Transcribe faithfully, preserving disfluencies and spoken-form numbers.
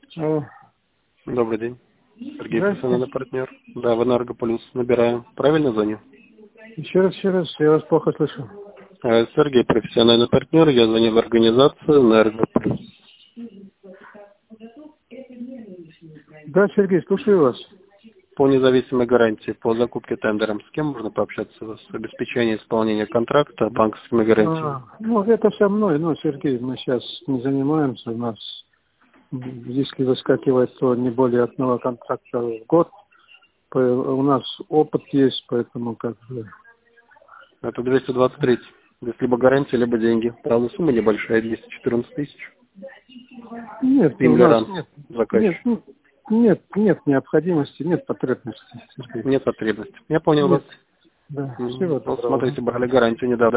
Алло. Добрый день. Сергей, Здравствуйте. профессиональный партнер. Да, в Энергополис набираем. Правильно звоню? Еще раз, еще раз, я вас плохо слышу. Э, Сергей, профессиональный партнер. Я звоню в организацию Энергополис. Да, Сергей, слушаю вас. По независимой гарантии, по закупке тендером, с кем можно пообщаться у вас? Обеспечение исполнения контракта банковскими гарантиями. А, ну, это со мной, но, Сергей, мы сейчас не занимаемся. У нас, если выскакивает, то не более одного контракта в год. По- У нас опыт есть, поэтому как бы... Это двести двадцать три. Здесь либо гарантия, либо деньги. Правда, сумма небольшая, двести четырнадцать тысяч. Нет, у нас Ингарант, нет, нет, заказчик. ну, нет, нет необходимости, нет потребности, Сергей. Нет потребности. Я понял вас. Нет, да, Мгм. всего Вот доброго. смотрите, брали гарантию недавно.